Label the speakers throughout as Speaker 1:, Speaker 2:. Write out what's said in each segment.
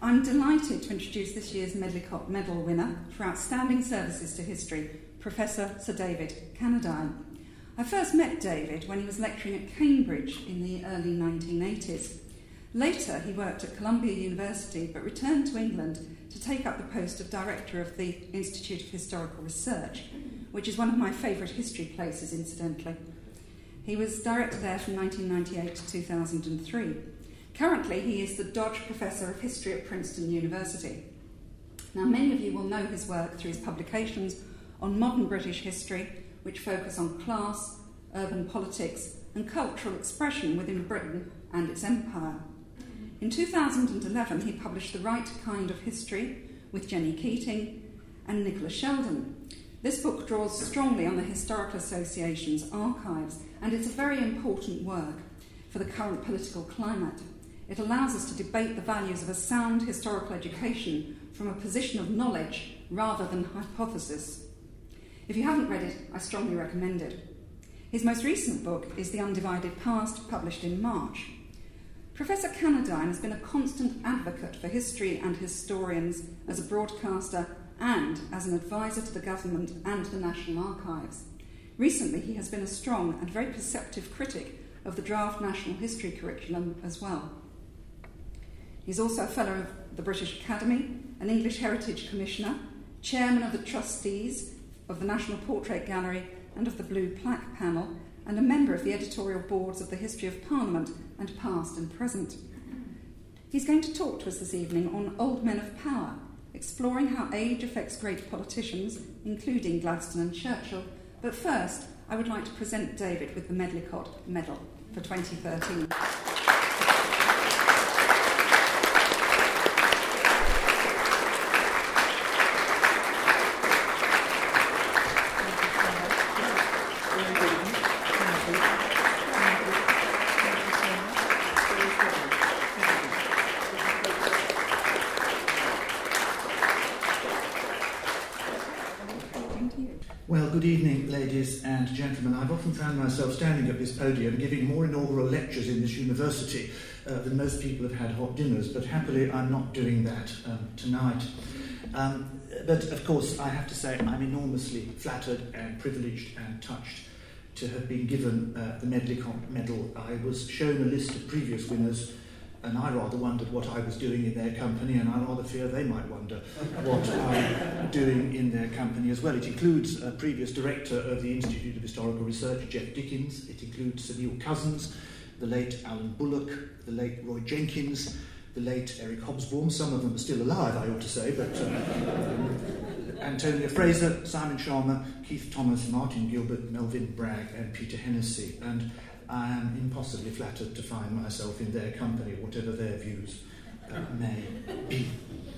Speaker 1: I'm delighted to introduce this year's Medlicott Medal winner for outstanding services to history, Professor Sir David Cannadine. I first met David when he was lecturing at Cambridge in the early 1980s. Later, he worked at Columbia University but returned to England to take up the post of Director of the Institute of Historical Research, which is one of my favourite history places, incidentally. He was director there from 1998 to 2003. Currently, he is the Dodge Professor of History at Princeton University. Now, many of you will know his work through his publications on modern British history, which focus on class, urban politics, and cultural expression within Britain and its empire. In 2011, he published The Right Kind of History with Jenny Keating and Nicola Sheldon. This book draws strongly on the Historical Association's archives, and it's a very important work for the current political climate. It allows us to debate the values of a sound historical education from a position of knowledge rather than hypothesis. If you haven't read it, I strongly recommend it. His most recent book is The Undivided Past, published in March. Professor Cannadine has been a constant advocate for history and historians as a broadcaster and as an advisor to the government and the National Archives. Recently, he has been a strong and very perceptive critic of the draft National History curriculum as well. He's also a Fellow of the British Academy, an English Heritage Commissioner, Chairman of the Trustees of the National Portrait Gallery and of the Blue Plaque Panel, and a member of the editorial boards of the History of Parliament and Past and Present. He's going to talk to us this evening on Old Men of Power, exploring how age affects great politicians, including Gladstone and Churchill. But first, I would like to present David with the Medlicott Medal for 2013.
Speaker 2: Well, good evening, ladies and gentlemen. I've often found myself standing at this podium giving more inaugural lectures in this university than most people have had hot dinners, but happily I'm not doing that tonight. But of course, I have to say I'm enormously flattered and privileged and touched to have been given the Medlicott Medal. I was shown a list of previous winners, and I rather wondered what I was doing in their company, and I rather fear they might wonder what I'm doing in their company as well. It includes a previous director of the Institute of Historical Research, Jeff Dickens. It includes Sir Neil Cousins, the late Alan Bullock, the late Roy Jenkins, the late Eric Hobsbawm. Some of them are still alive, I ought to say, but Antonia Fraser, Simon Sharma, Keith Thomas, Martin Gilbert, Melvyn Bragg, and Peter Hennessy. And I am impossibly flattered to find myself in their company, whatever their views may be.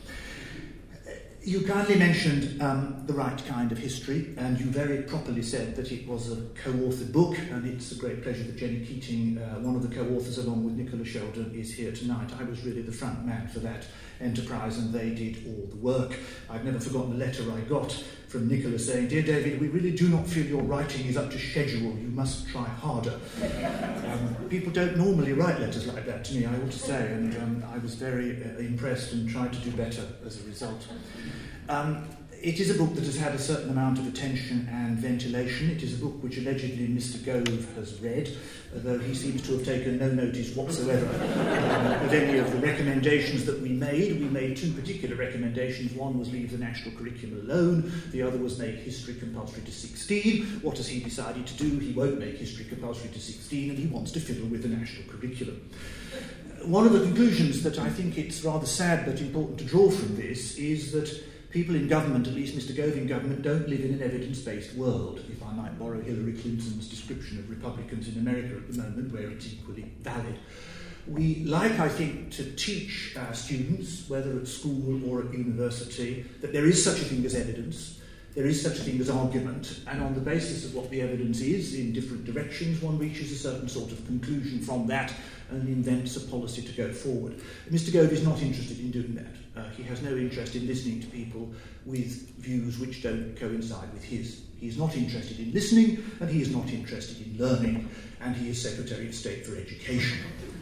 Speaker 2: You kindly mentioned The Right Kind of History, and you very properly said that it was a co-authored book, and it's a great pleasure that Jenny Keating, one of the co-authors along with Nicola Sheldon, is here tonight. I was really the front man for that enterprise, and they did all the work. I've never forgotten the letter I got from Nicola saying, "Dear David, we really do not feel your writing is up to schedule. You must try harder." People don't normally write letters like that to me, I ought to say, and I was very impressed and tried to do better as a result. It is a book that has had a certain amount of attention and ventilation. It is a book which allegedly Mr. Gove has read, though he seems to have taken no notice whatsoever of any of the recommendations that we made. We made two particular recommendations. One was leave the national curriculum alone. The other was make history compulsory to 16. What has he decided to do? He won't make history compulsory to 16, and he wants to fiddle with the national curriculum. One of the conclusions that I think it's rather sad but important to draw from this is that people in government, at least Mr. Gove in government, don't live in an evidence-based world, if I might borrow Hillary Clinton's description of Republicans in America at the moment, where it's equally valid. We like, I think, to teach our students, whether at school or at university, that there is such a thing as evidence, there is such a thing as argument, and on the basis of what the evidence is in different directions, one reaches a certain sort of conclusion from that and invents a policy to go forward. Mr. Gove is not interested in doing that. He has no interest in listening to people with views which don't coincide with his. He is not interested in listening, and he is not interested in learning, and he is Secretary of State for Education.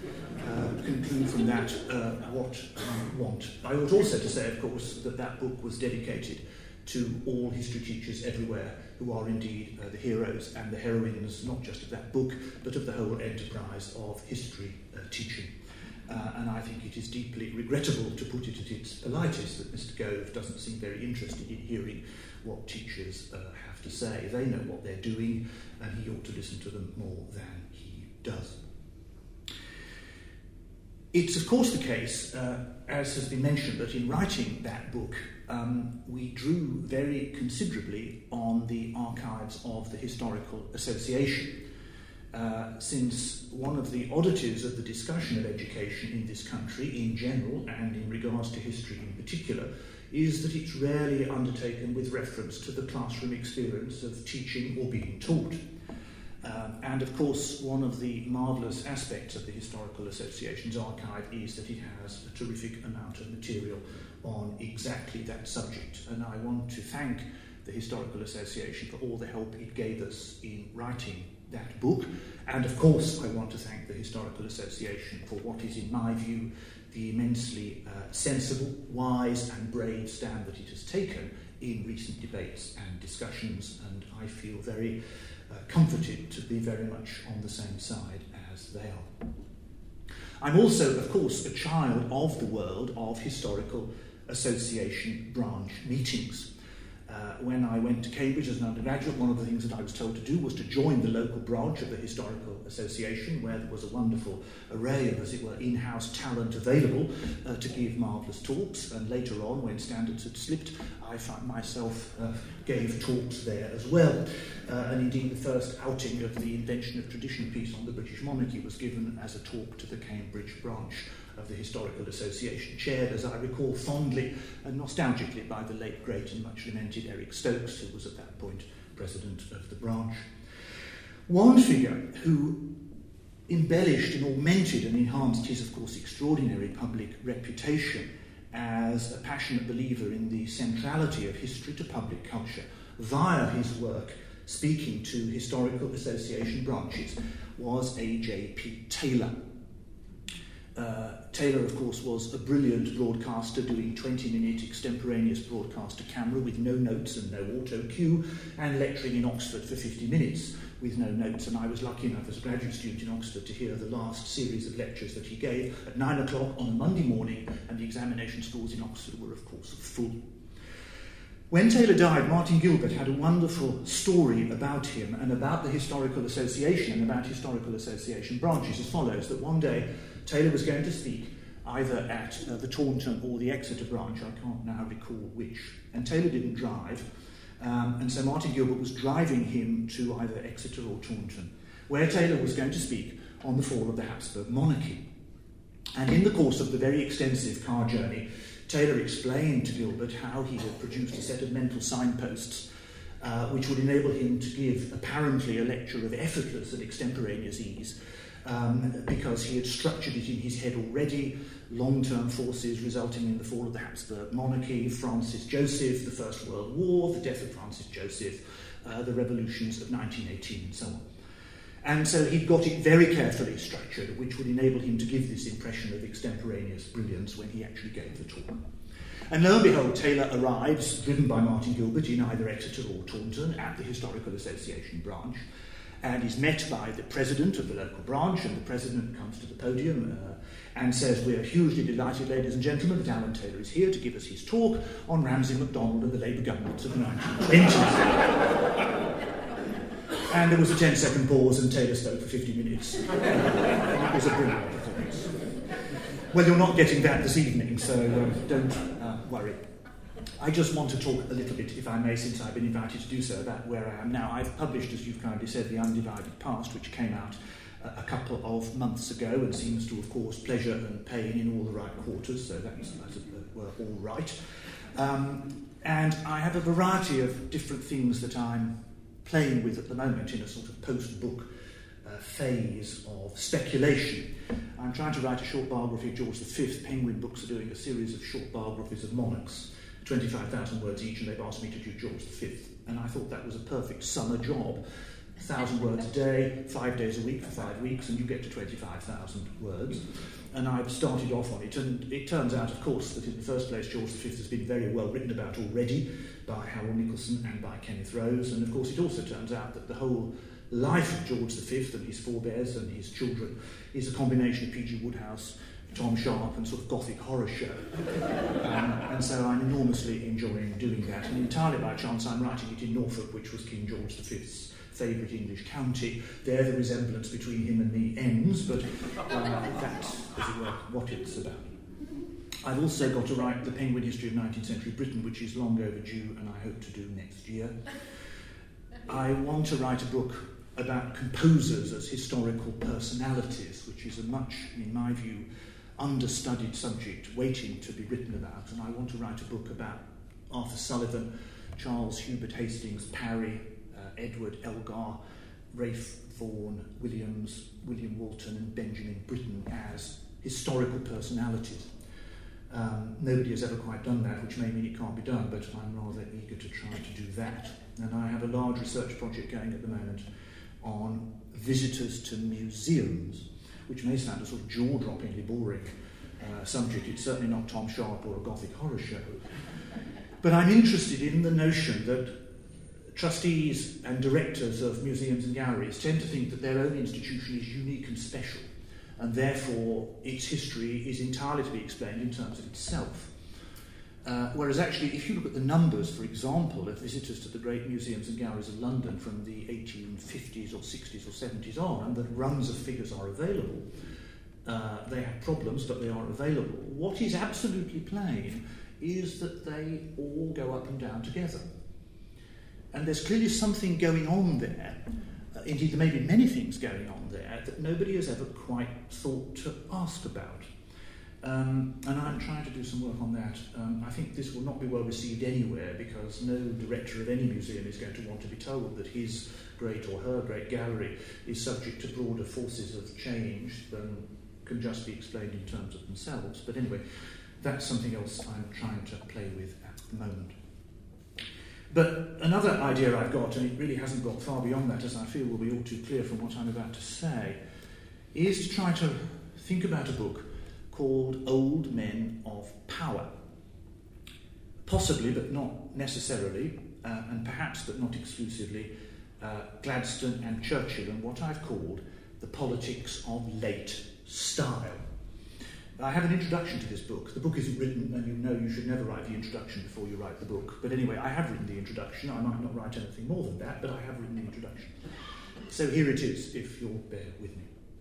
Speaker 2: conclude from that what you want. I ought also to say, of course, that that book was dedicated to all history teachers everywhere who are indeed the heroes and the heroines, not just of that book, but of the whole enterprise of history teaching. And I think it is deeply regrettable, to put it at its politest, that Mr. Gove doesn't seem very interested in hearing what teachers have to say. They know what they're doing, and he ought to listen to them more than he does. It's of course the case, as has been mentioned, that in writing that book, we drew very considerably on the archives of the Historical Association, since one of the oddities of the discussion of education in this country in general, and in regards to history in particular, is that it's rarely undertaken with reference to the classroom experience of teaching or being taught. And of course, one of the marvellous aspects of the Historical Association's archive is that it has a terrific amount of material on exactly that subject. And I want to thank the Historical Association for all the help it gave us in writing that book. And of course, I want to thank the Historical Association for what is, in my view, the immensely sensible, wise and brave stand that it has taken in recent debates and discussions. And I feel very comforted to be very much on the same side as they are. I'm also, of course, a child of the world of Historical Association branch meetings. When I went to Cambridge as an undergraduate, one of the things that I was told to do was to join the local branch of the Historical Association, where there was a wonderful array of, as it were, in-house talent available to give marvellous talks. And later on, when standards had slipped, I found myself gave talks there as well. And indeed, the first outing of the invention of tradition piece on the British monarchy was given as a talk to the Cambridge branch of the Historical Association, chaired, as I recall, fondly and nostalgically by the late, great and much lamented Eric Stokes, who was at that point president of the branch. One figure who embellished and augmented and enhanced his, of course, extraordinary public reputation as a passionate believer in the centrality of history to public culture via his work speaking to Historical Association branches was A.J.P. Taylor. Taylor, of course, was a brilliant broadcaster doing 20-minute extemporaneous broadcast to camera with no notes and no auto cue, and lecturing in Oxford for 50 minutes with no notes. And I was lucky enough as a graduate student in Oxford to hear the last series of lectures that he gave at 9 o'clock on a Monday morning, and the examination schools in Oxford were, of course, full. When Taylor died, Martin Gilbert had a wonderful story about him and about the Historical Association and about Historical Association branches as follows: that one day Taylor was going to speak either at the Taunton or the Exeter branch, I can't now recall which, and Taylor didn't drive, and so Martin Gilbert was driving him to either Exeter or Taunton, where Taylor was going to speak on the fall of the Habsburg monarchy. And in the course of the very extensive car journey, Taylor explained to Gilbert how he had produced a set of mental signposts which would enable him to give apparently a lecture of effortless and extemporaneous ease, because he had structured it in his head already: long-term forces resulting in the fall of the Habsburg monarchy, Francis Joseph, the First World War, the death of Francis Joseph, the revolutions of 1918, and so on. And so he'd got it very carefully structured, which would enable him to give this impression of extemporaneous brilliance when he actually gave the talk. And lo and behold, Taylor arrives, driven by Martin Gilbert, in either Exeter or Taunton at the Historical Association branch, and is met by the president of the local branch, and the president comes to the podium and says, "We are hugely delighted, ladies and gentlemen, that Alan Taylor is here to give us his talk on Ramsay MacDonald and the Labour governments of the 1920s. And there was a 10-second pause, and Taylor spoke for 50 minutes. It was a brilliant performance. Well, you're not getting that this evening, so don't worry. I just want to talk a little bit, if I may, since I've been invited to do so, about where I am now. I've published, as you've kindly said, The Undivided Past, which came out a couple of months ago and seems to have caused pleasure and pain in all the right quarters, so that's, as it were, all right. And I have a variety of different things that I'm playing with at the moment in a sort of post-book phase of speculation. I'm trying to write a short biography of George V. Penguin Books are doing a series of short biographies of monarchs, 25,000 words each, and they've asked me to do George V. And I thought that was a perfect summer job, 1,000 words a day, 5 days a week for 5 weeks, and you get to 25,000 words. And I've started off on it, and it turns out, of course, that in the first place, George V has been very well written about already by Harold Nicholson and by Kenneth Rose, and of course it also turns out that the whole life of George V and his forebears and his children is a combination of P.G. Wodehouse, Tom Sharp, and sort of gothic horror show. And so I'm enormously enjoying doing that, and entirely by chance I'm writing it in Norfolk, which was King George V's favourite English county. There the resemblance between him and me ends, but that's, as it were, what it's about. I've also got to write the Penguin History of 19th Century Britain, which is long overdue and I hope to do next year. I want to write a book about composers as historical personalities, which is a much, in my view, understudied subject waiting to be written about. And I want to write a book about Arthur Sullivan, Charles Hubert Hastings Parry, Edward Elgar, Ralph Vaughan Williams, William Walton and Benjamin Britten as historical personalities. Nobody has ever quite done that, which may mean it can't be done, but I'm rather eager to try to do that. And I have a large research project going at the moment on visitors to museums, which may sound a sort of jaw-droppingly boring subject. It's certainly not Tom Sharp or a gothic horror show. But I'm interested in the notion that trustees and directors of museums and galleries tend to think that their own institution is unique and special, and therefore its history is entirely to be explained in terms of itself. Whereas actually, if you look at the numbers, for example, of visitors to the great museums and galleries of London from the 1850s or 60s or 70s on, and the runs of figures are available, they have problems, but they are available. What is absolutely plain is that they all go up and down together. And there's clearly something going on there, indeed there may be many things going on there, that nobody has ever quite thought to ask about. And I'm trying to do some work on that. I think this will not be well received anywhere, because no director of any museum is going to want to be told that his great or her great gallery is subject to broader forces of change than can just be explained in terms of themselves. But anyway, that's something else I'm trying to play with at the moment. But another idea I've got, and it really hasn't got far beyond that, as I feel will be all too clear from what I'm about to say, is to try to think about a book called Old Men of Power. Possibly, but not necessarily, and perhaps but not exclusively, Gladstone and Churchill, and what I've called the politics of late style. I have an introduction to this book. The book isn't written, and you know you should never write the introduction before you write the book. But anyway, I have written the introduction. I might not write anything more than that, but I have written the introduction. So here it is, if you'll bear with me.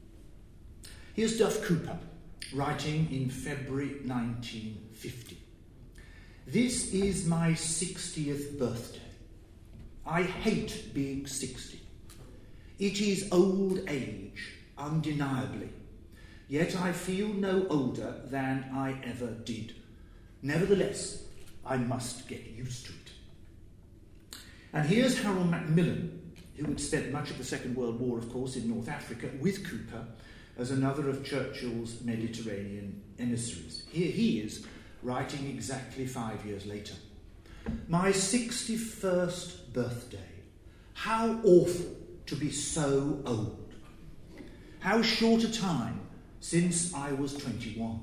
Speaker 2: Here's Duff Cooper, writing in February 1950. This is my 60th birthday. I hate being 60. It is old age, undeniably. Yet I feel no older than I ever did. Nevertheless, I must get used to it. And here's Harold Macmillan, who had spent much of the Second World War, of course, in North Africa with Cooper as another of Churchill's Mediterranean emissaries. Here he is, writing exactly 5 years later. My 61st birthday. How awful to be so old. How short a time since I was 21.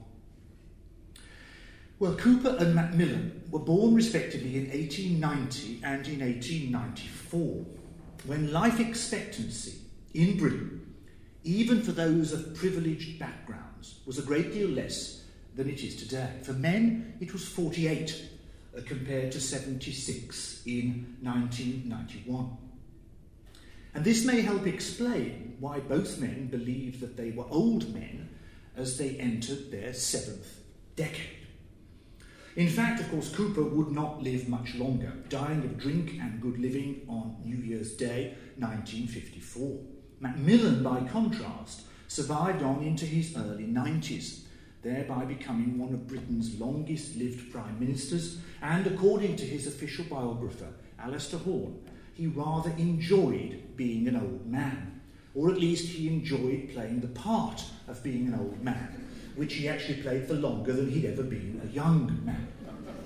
Speaker 2: Well, Cooper and Macmillan were born respectively in 1890 and in 1894, when life expectancy in Britain, even for those of privileged backgrounds, was a great deal less than it is today. For men, it was 48, compared to 76 in 1991. And this may help explain why both men believed that they were old men as they entered their 7th decade. In fact, of course, Cooper would not live much longer, dying of drink and good living on New Year's Day, 1954. Macmillan, by contrast, survived on into his early 90s, thereby becoming one of Britain's longest-lived prime ministers, and according to his official biographer, Alistair Horn, he rather enjoyed being an old man, or at least he enjoyed playing the part of being an old man, which he actually played for longer than he'd ever been a young man.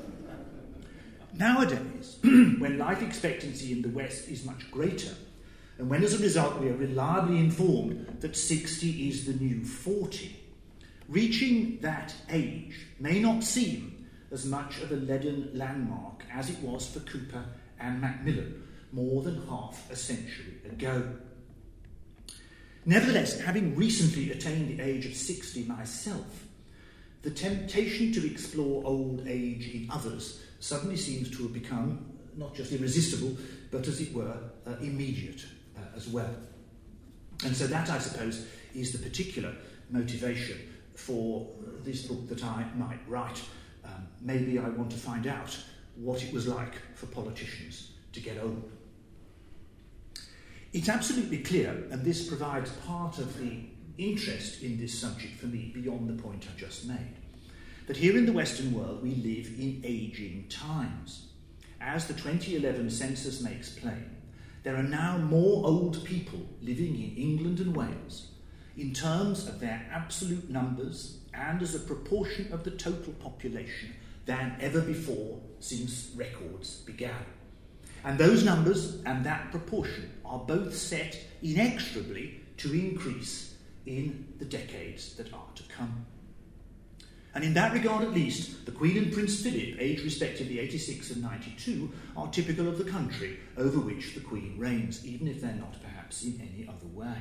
Speaker 2: Nowadays, when life expectancy in the West is much greater, and when as a result we are reliably informed that 60 is the new 40, reaching that age may not seem as much of a leaden landmark as it was for Cooper and Macmillan more than half a century ago. Nevertheless, having recently attained the age of 60 myself, the temptation to explore old age in others suddenly seems to have become not just irresistible, but as it were, immediate as well. And so that, I suppose, is the particular motivation for this book that I might write. Maybe I want to find out what it was like for politicians to get old. It's absolutely clear, and this provides part of the interest in this subject for me beyond the point I just made, that here in the Western world we live in ageing times. As the 2011 census makes plain, there are now more old people living in England and Wales in terms of their absolute numbers and as a proportion of the total population than ever before since records began. And those numbers and that proportion are both set inexorably to increase in the decades that are to come. And in that regard at least, the Queen and Prince Philip, aged respectively 86 and 92, are typical of the country over which the Queen reigns, even if they're not perhaps in any other way.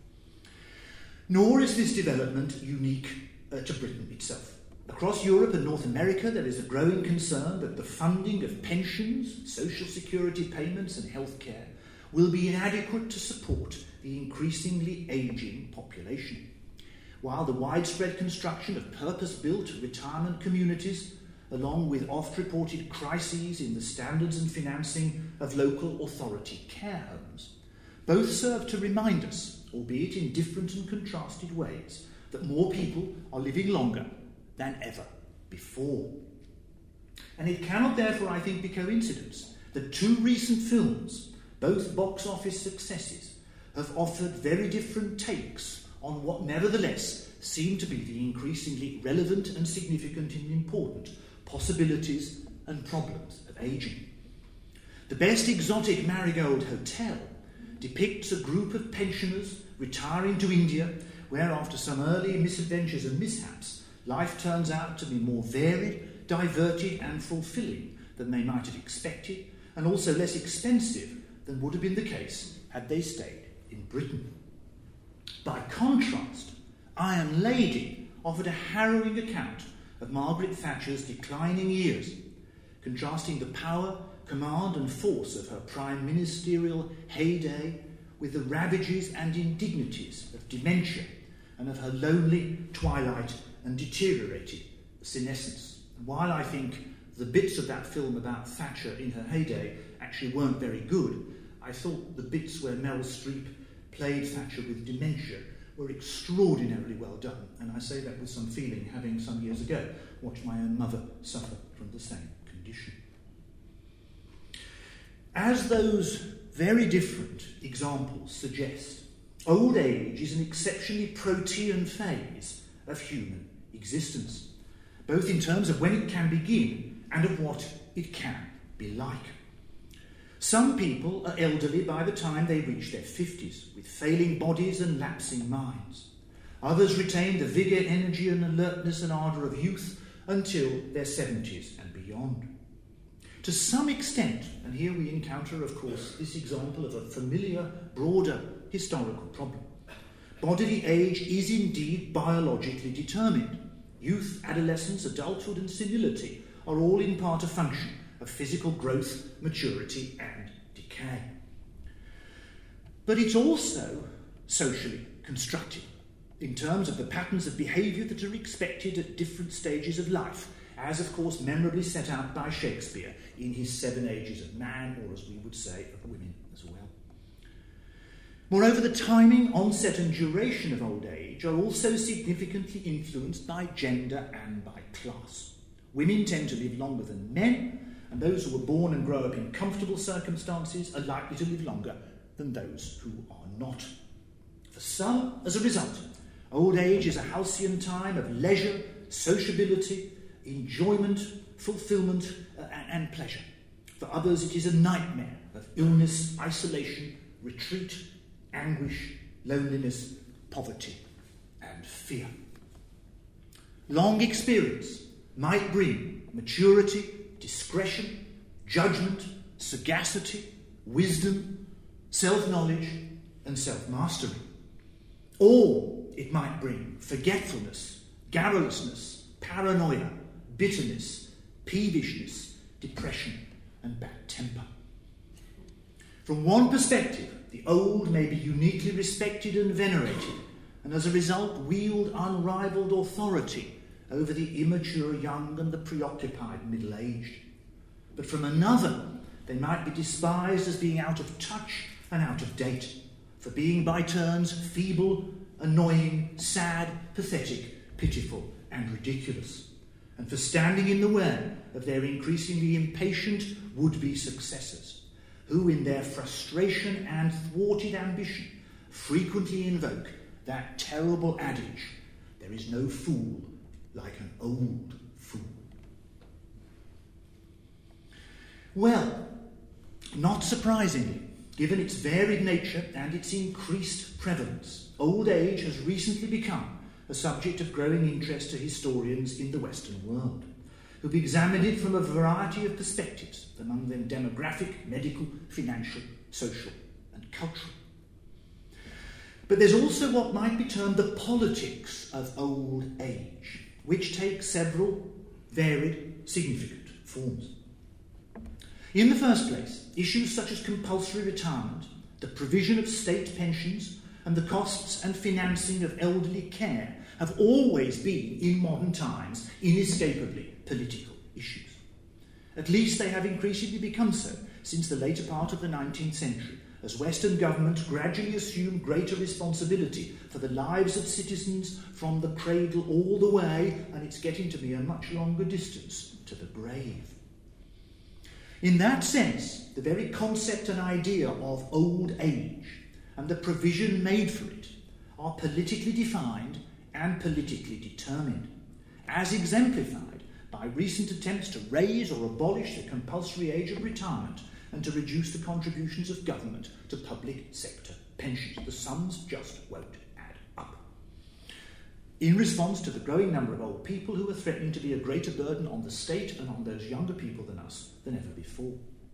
Speaker 2: Nor is this development unique to Britain itself. Across Europe and North America, there is a growing concern that the funding of pensions, social security payments and healthcare will be inadequate to support the increasingly ageing population, while the widespread construction of purpose-built retirement communities, along with oft-reported crises in the standards and financing of local authority care homes, both serve to remind us, albeit in different and contrasted ways, that more people are living longer than ever before. And it cannot therefore, I think, be coincidence that two recent films, both box office successes, have offered very different takes on what nevertheless seem to be the increasingly relevant and significant and important possibilities and problems of ageing. The Best Exotic Marigold Hotel depicts a group of pensioners retiring to India, where after some early misadventures and mishaps, life turns out to be more varied, diverted and fulfilling than they might have expected, and also less expensive than would have been the case had they stayed in Britain. By contrast, Iron Lady offered a harrowing account of Margaret Thatcher's declining years, contrasting the power, command and force of her prime ministerial heyday with the ravages and indignities of dementia and of her lonely twilight and deteriorated senescence. And while I think the bits of that film about Thatcher in her heyday actually weren't very good, I thought the bits where Meryl Streep played Thatcher with dementia were extraordinarily well done, and I say that with some feeling, having some years ago watched my own mother suffer from the same condition. As those very different examples suggest, old age is an exceptionally protean phase of human existence, both in terms of when it can begin and of what it can be like. Some people are elderly by the time they reach their 50s, with failing bodies and lapsing minds. Others retain the vigour, energy and alertness and ardour of youth until their 70s and beyond. To some extent, and here we encounter, of course, this example of a familiar, broader historical problem, bodily age is indeed biologically determined. Youth, adolescence, adulthood and senility are all in part a function of physical growth, maturity and decay. But it's also socially constructed in terms of the patterns of behaviour that are expected at different stages of life, as of course memorably set out by Shakespeare in his 7 Ages of Man, or as we would say, of women as well. Moreover, the timing, onset and duration of old age are also significantly influenced by gender and by class. Women tend to live longer than men, and those who were born and grow up in comfortable circumstances are likely to live longer than those who are not. For some, as a result, old age is a halcyon time of leisure, sociability, enjoyment, fulfilment and pleasure. For others, it is a nightmare of illness, isolation, retreat, anguish, loneliness, poverty, and fear. Long experience might bring maturity, discretion, judgment, sagacity, wisdom, self-knowledge, and self-mastery. Or it might bring forgetfulness, garrulousness, paranoia, bitterness, peevishness, depression, and bad temper. From one perspective, the old may be uniquely respected and venerated, and as a result wield unrivalled authority over the immature young and the preoccupied middle-aged. But from another, they might be despised as being out of touch and out of date, for being by turns feeble, annoying, sad, pathetic, pitiful, and ridiculous, and for standing in the way of their increasingly impatient would-be successors, who in their frustration and thwarted ambition frequently invoke that terrible adage, "There is no fool like an old fool." Well, not surprisingly, given its varied nature and its increased prevalence, old age has recently become a subject of growing interest to historians in the Western world, who've examined it from a variety of perspectives, among them demographic, medical, financial, social, and cultural. But there's also what might be termed the politics of old age, which takes several varied, significant forms. In the first place, issues such as compulsory retirement, the provision of state pensions, and the costs and financing of elderly care have always been, in modern times, inescapably political issues. At least they have increasingly become so since the later part of the 19th century, as Western governments gradually assume greater responsibility for the lives of citizens from the cradle all the way, and it's getting to be a much longer distance, to the grave. In that sense, the very concept and idea of old age and the provision made for it are politically defined and politically determined, as exemplified by recent attempts to raise or abolish the compulsory age of retirement and to reduce the contributions of government to public sector pensions. The sums just won't add up. In response to the growing number of old people who are threatening to be a greater burden on the state and on those younger people than us than ever before.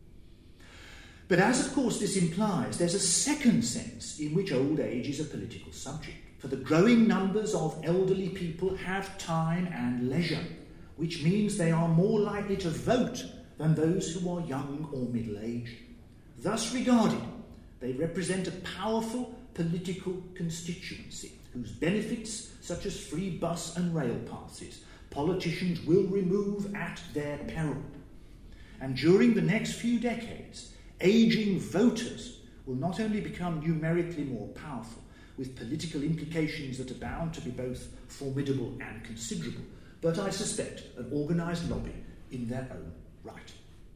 Speaker 2: But as, of course, this implies, there's a second sense in which old age is a political subject. For the growing numbers of elderly people have time and leisure, which means they are more likely to vote than those who are young or middle-aged. Thus regarded, they represent a powerful political constituency whose benefits, such as free bus and rail passes, politicians will remove at their peril. And during the next few decades, ageing voters will not only become numerically more powerful, with political implications that are bound to be both formidable and considerable, but I suspect an organised lobby in their own right.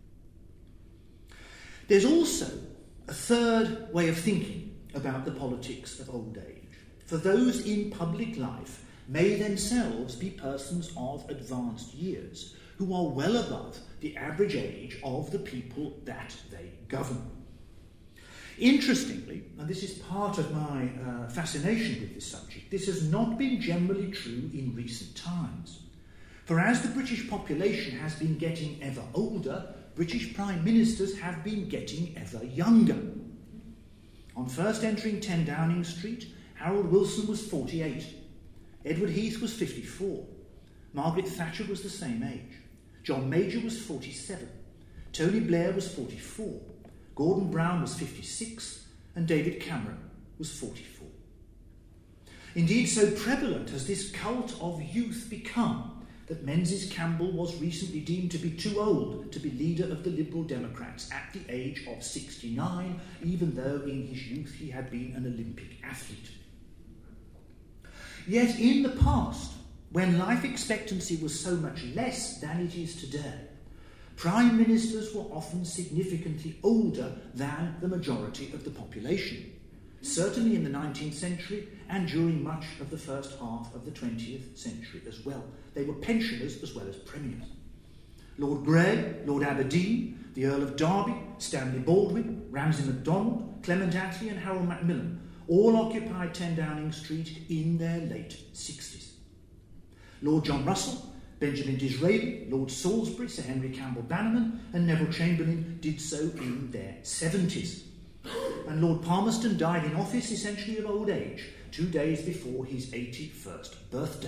Speaker 2: There's also a third way of thinking about the politics of old age. For those in public life may themselves be persons of advanced years who are well above the average age of the people that they govern. Interestingly, and this is part of my fascination with this subject, this has not been generally true in recent times. For as the British population has been getting ever older, British Prime Ministers have been getting ever younger. On first entering 10 Downing Street, Harold Wilson was 48. Edward Heath was 54. Margaret Thatcher was the same age. John Major was 47. Tony Blair was 44. Gordon Brown was 56. And David Cameron was 44. Indeed, so prevalent has this cult of youth become that Menzies Campbell was recently deemed to be too old to be leader of the Liberal Democrats at the age of 69, even though in his youth he had been an Olympic athlete. Yet in the past, when life expectancy was so much less than it is today, Prime Ministers were often significantly older than the majority of the population, certainly in the 19th century and during much of the first half of the 20th century as well. They were pensioners as well as premiers. Lord Grey, Lord Aberdeen, the Earl of Derby, Stanley Baldwin, Ramsay MacDonald, Clement Attlee and Harold Macmillan all occupied 10 Downing Street in their late 60s. Lord John Russell, Benjamin Disraeli, Lord Salisbury, Sir Henry Campbell Bannerman and Neville Chamberlain did so in their 70s. And Lord Palmerston died in office essentially of old age 2 days before his 81st birthday.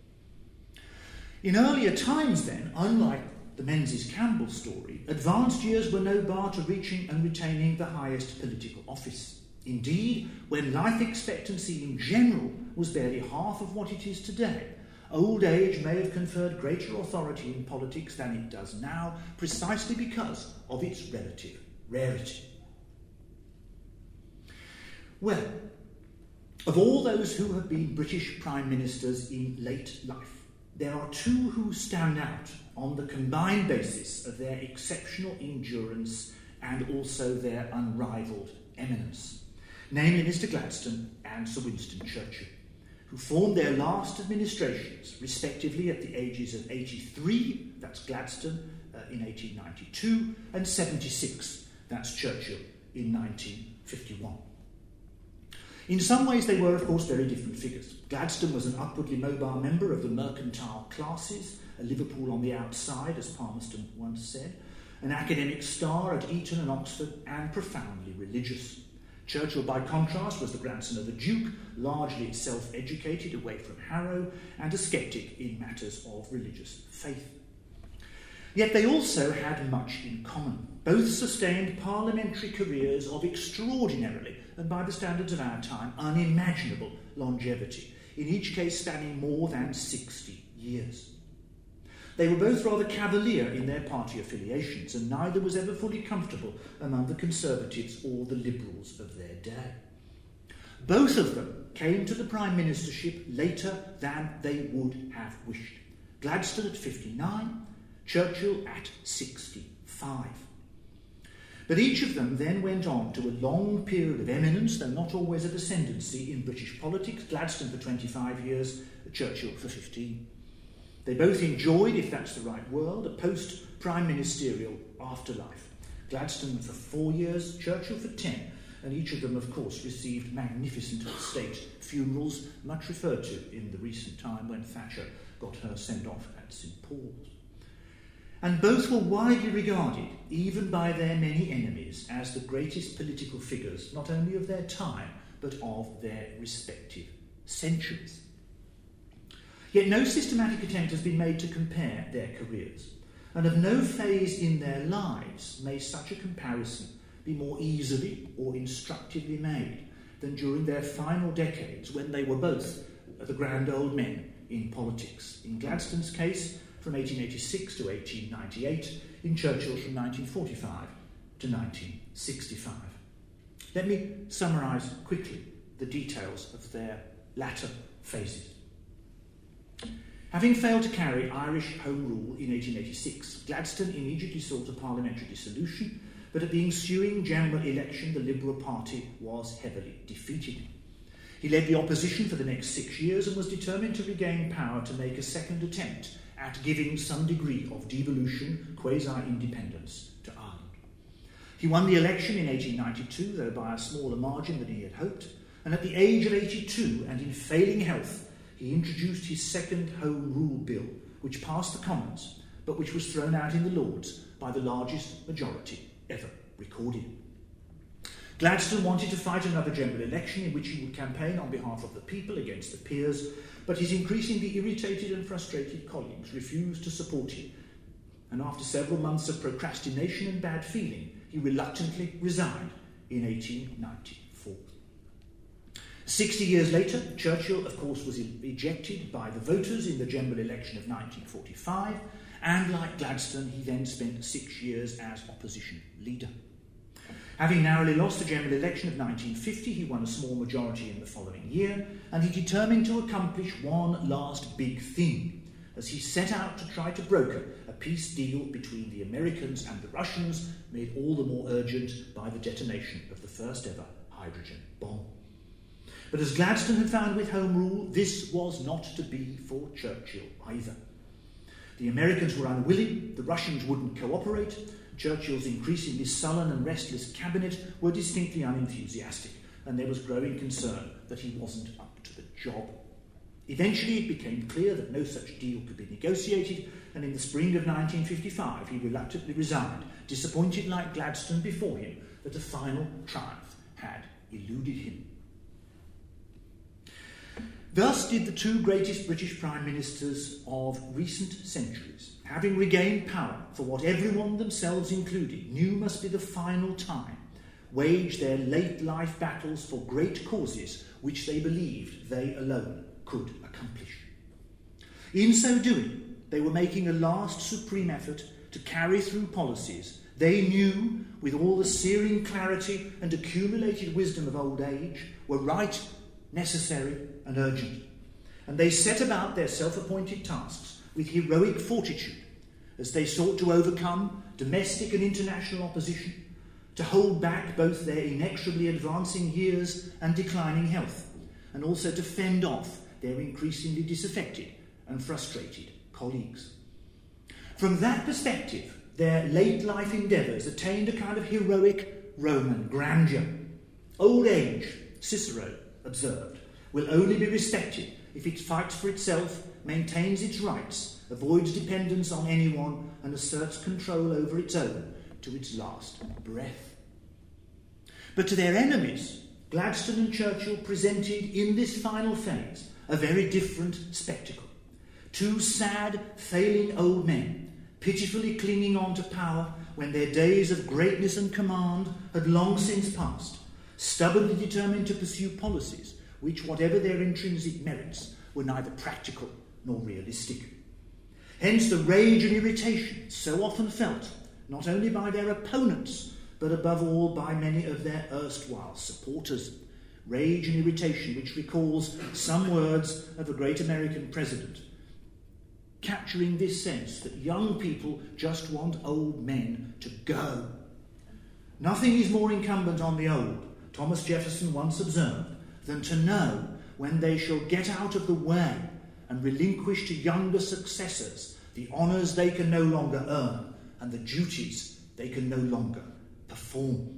Speaker 2: In earlier times then, unlike the Menzies Campbell story, advanced years were no bar to reaching and retaining the highest political office. Indeed, when life expectancy in general was barely half of what it is today, old age may have conferred greater authority in politics than it does now, precisely because of its relative rarity. Well, of all those who have been British Prime Ministers in late life, there are two who stand out on the combined basis of their exceptional endurance and also their unrivalled eminence, namely Mr Gladstone and Sir Winston Churchill, who formed their last administrations, respectively at the ages of 83, that's Gladstone, in 1892, and 76, that's Churchill, in 1951. In some ways they were, of course, very different figures. Gladstone was an upwardly mobile member of the mercantile classes, a Liverpool on the outside, as Palmerston once said, an academic star at Eton and Oxford, and profoundly religious. Churchill, by contrast, was the grandson of a duke, largely self-educated, away from Harrow, and a sceptic in matters of religious faith. Yet they also had much in common. Both sustained parliamentary careers of extraordinarily, and by the standards of our time, unimaginable longevity, in each case spanning more than 60 years. They were both rather cavalier in their party affiliations, and neither was ever fully comfortable among the Conservatives or the Liberals of their day. Both of them came to the Prime Ministership later than they would have wished. Gladstone at 59, Churchill at 65. But each of them then went on to a long period of eminence, though not always of ascendancy, in British politics, Gladstone for 25 years, Churchill for 15. They both enjoyed, if that's the right word, a post-prime ministerial afterlife. Gladstone for 4 years, Churchill for 10, and each of them, of course, received magnificent state funerals, much referred to in the recent time when Thatcher got her sent off at St Paul's. And both were widely regarded, even by their many enemies, as the greatest political figures, not only of their time, but of their respective centuries. Yet no systematic attempt has been made to compare their careers, and of no phase in their lives may such a comparison be more easily or instructively made than during their final decades, when they were both the grand old men in politics. In Gladstone's case, from 1886 to 1898, in Churchill's from 1945 to 1965. Let me summarise quickly the details of their latter phases. Having failed to carry Irish Home Rule in 1886, Gladstone immediately sought a parliamentary dissolution, but at the ensuing general election the Liberal Party was heavily defeated. He led the opposition for the next 6 years and was determined to regain power to make a second attempt at giving some degree of devolution, quasi-independence, to Ireland. He won the election in 1892, though by a smaller margin than he had hoped, and at the age of 82 and in failing health, he introduced his second Home Rule Bill, which passed the Commons, but which was thrown out in the Lords by the largest majority ever recorded. Gladstone wanted to fight another general election in which he would campaign on behalf of the people against the peers, but his increasingly irritated and frustrated colleagues refused to support him, and after several months of procrastination and bad feeling, he reluctantly resigned in 1894. 60 years later, Churchill, of course, was ejected by the voters in the general election of 1945, and like Gladstone, he then spent 6 years as opposition leader. Having narrowly lost the general election of 1950, he won a small majority in the following year, and he determined to accomplish one last big thing, as he set out to try to broker a peace deal between the Americans and the Russians, made all the more urgent by the detonation of the first ever hydrogen bomb. But as Gladstone had found with Home Rule, this was not to be for Churchill either. The Americans were unwilling, the Russians wouldn't cooperate, Churchill's increasingly sullen and restless cabinet were distinctly unenthusiastic, and there was growing concern that he wasn't up to the job. Eventually it became clear that no such deal could be negotiated, and in the spring of 1955 he reluctantly resigned, disappointed like Gladstone before him that a final triumph had eluded him. Thus did the two greatest British Prime Ministers of recent centuries, having regained power for what everyone, themselves included, knew must be the final time, wage their late-life battles for great causes which they believed they alone could accomplish. In so doing, they were making a last supreme effort to carry through policies they knew, with all the searing clarity and accumulated wisdom of old age, were right, necessary and urgent. And they set about their self-appointed tasks with heroic fortitude as they sought to overcome domestic and international opposition, to hold back both their inexorably advancing years and declining health, and also to fend off their increasingly disaffected and frustrated colleagues. From that perspective, their late-life endeavours attained a kind of heroic Roman grandeur. Old age, Cicero observed, will only be respected if it fights for itself, maintains its rights, avoids dependence on anyone, and asserts control over its own to its last breath. But to their enemies, Gladstone and Churchill presented in this final phase a very different spectacle. Two sad, failing old men, pitifully clinging on to power when their days of greatness and command had long since passed, stubbornly determined to pursue policies which, whatever their intrinsic merits, were neither practical nor realistic. Hence the rage and irritation so often felt, not only by their opponents, but above all by many of their erstwhile supporters. Rage and irritation which recalls some words of a great American president, capturing this sense that young people just want old men to go. Nothing is more incumbent on the old, Thomas Jefferson once observed, than to know when they shall get out of the way and relinquish to younger successors the honours they can no longer earn and the duties they can no longer perform.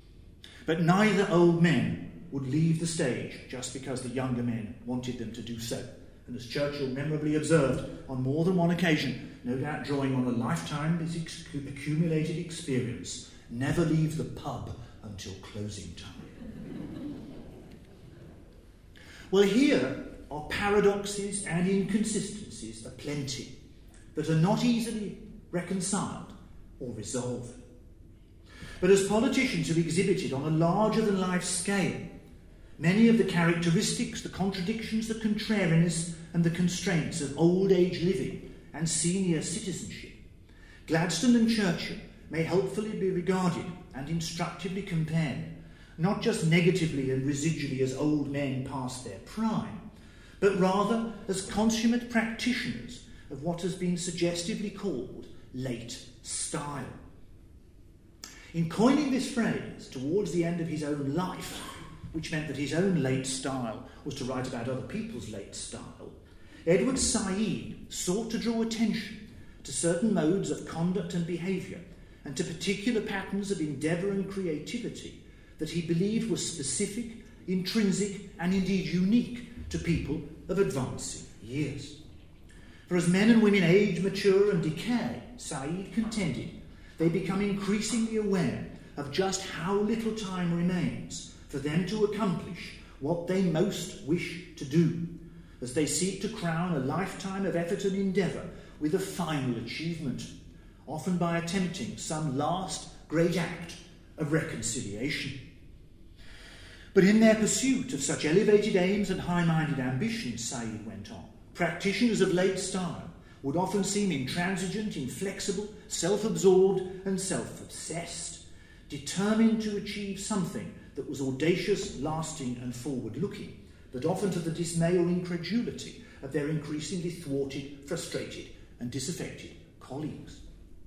Speaker 2: But neither old men would leave the stage just because the younger men wanted them to do so. And as Churchill memorably observed on more than one occasion, no doubt drawing on a lifetime of accumulated experience, never leave the pub until closing time. Well, here are paradoxes and inconsistencies aplenty that are not easily reconciled or resolved. But as politicians have exhibited on a larger-than-life scale, many of the characteristics, the contradictions, the contrariness and the constraints of old-age living and senior citizenship, Gladstone and Churchill may helpfully be regarded and instructively compared, not just negatively and residually as old men past their prime, but rather as consummate practitioners of what has been suggestively called late style. In coining this phrase towards the end of his own life, which meant that his own late style was to write about other people's late style, Edward Said sought to draw attention to certain modes of conduct and behaviour and to particular patterns of endeavour and creativity that he believed were specific, intrinsic and indeed unique to people of advancing years. For as men and women age, mature and decay, Said contended, they become increasingly aware of just how little time remains for them to accomplish what they most wish to do, as they seek to crown a lifetime of effort and endeavour with a final achievement, often by attempting some last great act of reconciliation. But in their pursuit of such elevated aims and high-minded ambitions, Said went on, practitioners of late style would often seem intransigent, inflexible, self-absorbed and self-obsessed, determined to achieve something that was audacious, lasting and forward-looking, but often to the dismay or incredulity of their increasingly thwarted, frustrated and disaffected colleagues.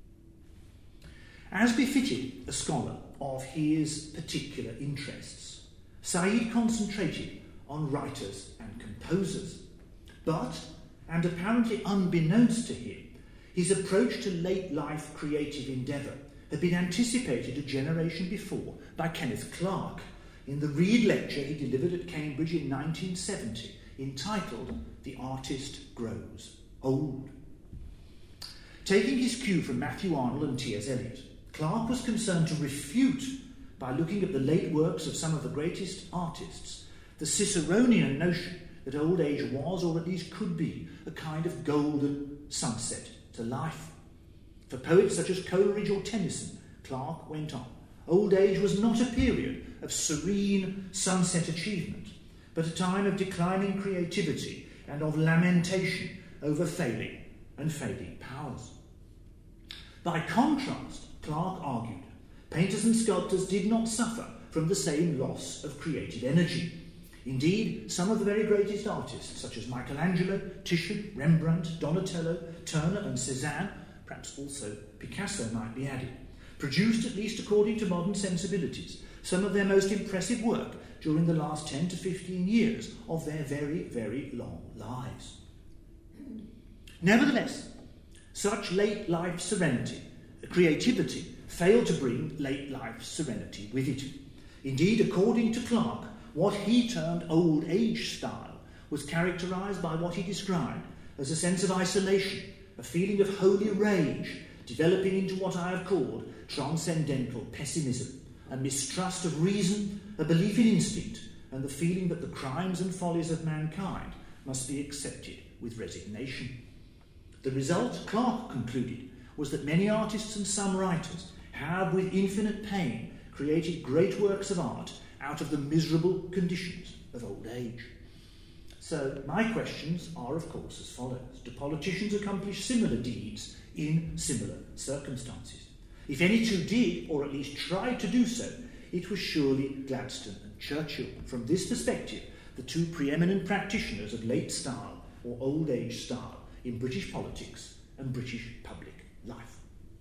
Speaker 2: As befitted a scholar of his particular interests, Said concentrated on writers and composers, but, and apparently unbeknownst to him, his approach to late life creative endeavour had been anticipated a generation before by Kenneth Clarke in the Reed lecture he delivered at Cambridge in 1970, entitled "The Artist Grows Old." Taking his cue from Matthew Arnold and T.S. Eliot, Clarke was concerned to refute, by looking at the late works of some of the greatest artists, the Ciceronian notion that old age was, or at least could be, a kind of golden sunset to life. For poets such as Coleridge or Tennyson, Clarke went on, old age was not a period of serene sunset achievement, but a time of declining creativity and of lamentation over failing and fading powers. By contrast, Clarke argued, painters and sculptors did not suffer from the same loss of creative energy. Indeed, some of the very greatest artists, such as Michelangelo, Titian, Rembrandt, Donatello, Turner and Cézanne, perhaps also Picasso might be added, produced, at least according to modern sensibilities, some of their most impressive work during the last 10 to 15 years of their very, very long lives. Nevertheless, such late life creativity failed to bring late life serenity with it. Indeed, according to Clarke, what he termed old age style was characterised by what he described as a sense of isolation, a feeling of holy rage, developing into what I have called transcendental pessimism, a mistrust of reason, a belief in instinct, and the feeling that the crimes and follies of mankind must be accepted with resignation. The result, Clarke concluded, was that many artists and some writers have, with infinite pain, created great works of art out of the miserable conditions of old age. So my questions are, of course, as follows. Do politicians accomplish similar deeds in similar circumstances? If any two did, or at least tried to do so, it was surely Gladstone and Churchill. From this perspective, the two preeminent practitioners of late style or old age style in British politics and British public life.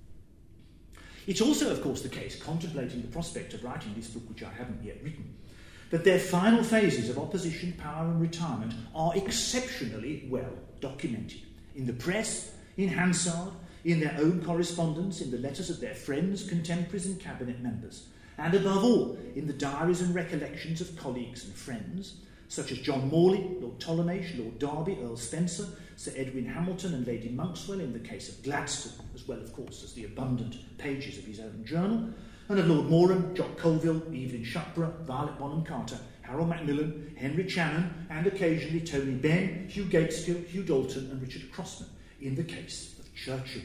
Speaker 2: It's also, of course, the case, contemplating the prospect of writing this book, which I haven't yet written, that their final phases of opposition, power and retirement are exceptionally well documented. In the press, in Hansard, in their own correspondence, in the letters of their friends, contemporaries and cabinet members, and above all, in the diaries and recollections of colleagues and friends, such as John Morley, Lord Ptolemaish, Lord Derby, Earl Spencer, Sir Edwin Hamilton and Lady Monkswell in the case of Gladstone, as well, of course, as the abundant pages of his own journal, and of Lord Moran, Jock Colville, Evelyn Shuckburgh, Violet Bonham Carter, Harold Macmillan, Henry Channon, and occasionally Tony Benn, Hugh Gateskill, Hugh Dalton and Richard Crossman in the case of Churchill.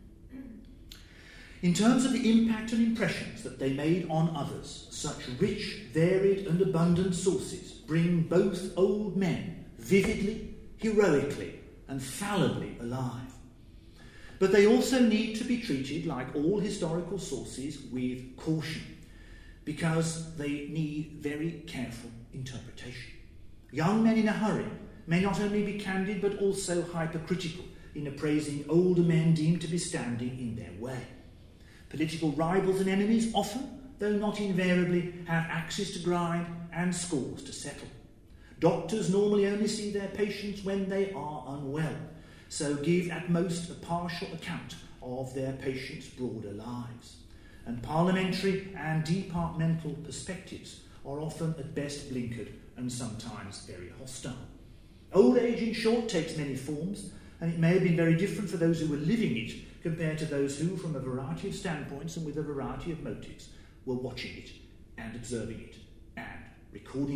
Speaker 2: In terms of the impact and impressions that they made on others, such rich, varied and abundant sources bring both old men vividly, heroically and fallibly alive. But they also need to be treated, like all historical sources, with caution, because they need very careful interpretation. Young men in a hurry may not only be candid but also hypercritical in appraising older men deemed to be standing in their way. Political rivals and enemies often, though not invariably, have axes to grind and scores to settle. Doctors normally only see their patients when they are unwell, so give at most a partial account of their patients' broader lives. And parliamentary and departmental perspectives are often at best blinkered and sometimes very hostile. Old age, in short, takes many forms, and it may have been very different for those who were living it compared to those who, from a variety of standpoints and with a variety of motives, were watching it and observing it and recording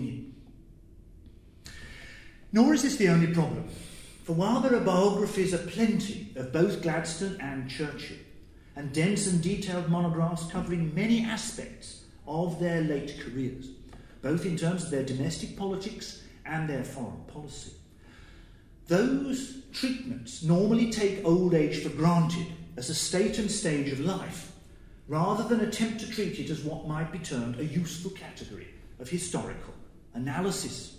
Speaker 2: it. Nor is this the only problem, for while there are biographies aplenty of both Gladstone and Churchill, and dense and detailed monographs covering many aspects of their late careers, both in terms of their domestic politics and their foreign policy, those treatments normally take old age for granted as a state and stage of life, rather than attempt to treat it as what might be termed a useful category of historical analysis.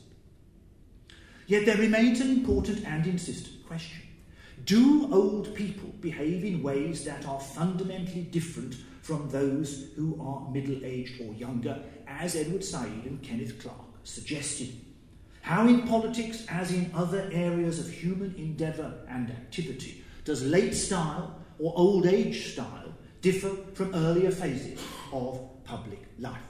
Speaker 2: Yet there remains an important and insistent question. Do old people behave in ways that are fundamentally different from those who are middle-aged or younger, as Edward Said and Kenneth Clarke suggested? How in politics, as in other areas of human endeavour and activity, does late style or old age style differ from earlier phases of public life.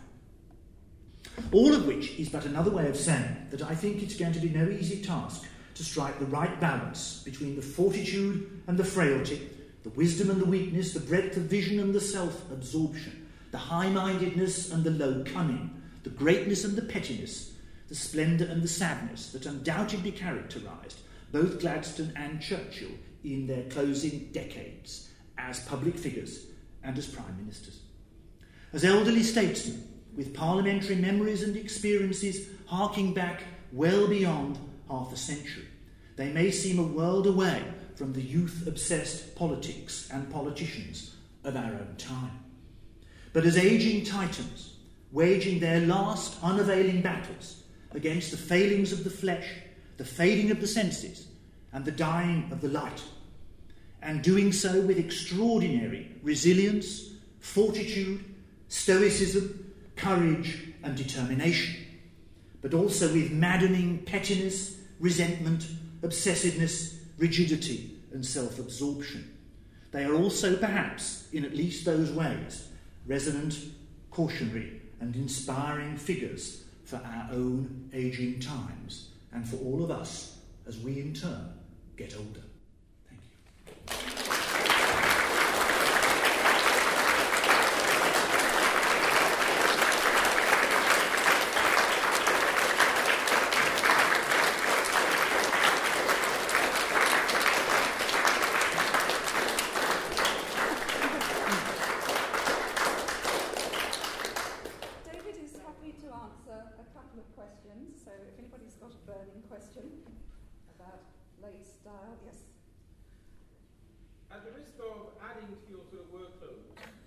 Speaker 2: All of which is but another way of saying that I think it's going to be no easy task to strike the right balance between the fortitude and the frailty, the wisdom and the weakness, the breadth of vision and the self-absorption, the high-mindedness and the low cunning, the greatness and the pettiness, the splendour and the sadness that undoubtedly characterised both Gladstone and Churchill in their closing decades as public figures and as Prime Ministers. As elderly statesmen, with parliamentary memories and experiences harking back well beyond half a century, they may seem a world away from the youth-obsessed politics and politicians of our own time. But as ageing titans, waging their last unavailing battles against the failings of the flesh, the fading of the senses, and the dying of the light, and doing so with extraordinary resilience, fortitude, stoicism, courage and determination, but also with maddening pettiness, resentment, obsessiveness, rigidity and self-absorption. They are also perhaps, in at least those ways, resonant, cautionary and inspiring figures for our own ageing times and for all of us as we in turn get older. Thank you.
Speaker 3: At the risk of adding to your sort of workload,